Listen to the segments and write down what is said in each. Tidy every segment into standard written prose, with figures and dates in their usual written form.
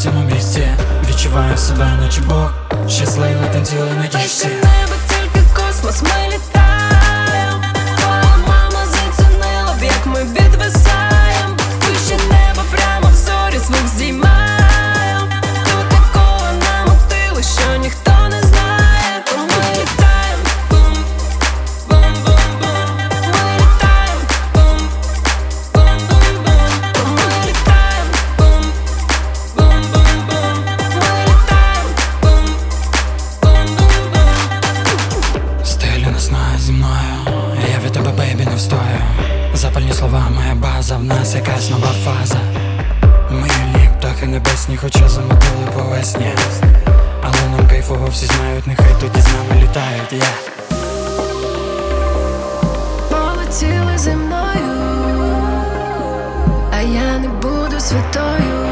цьому місці. Відчуваю себе, наче Бог, щасливо танцює на діжці. Наше небо тільки космос, ми літаєм. Твоя мама зацінила б, як ми відвисаєм. Вище небо, прямо в зорі, звук здіймаєм. Тут такого намотили, що ніхто не знає. То ми літаєм, бум, бум, бум, бум. Ми літаєм, бум, бум, бум, бум. То ми літаєм, бум, бум, бум, бум. Ми літаєм, бум, бум, бум, бум. Стилі не знає зі мною, я від тебе, бейбі, не встою. Запальні слова, моя база, в нас якась нова фаза. Ми лік, птахи небесні, хоча замотили по весні. Але нам кайфово, всі знають, нехай тоді з нами літають, Полетіли зі мною, а я не буду святою.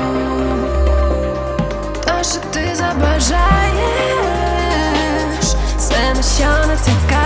То, що ти забажаєш, це на що натякає.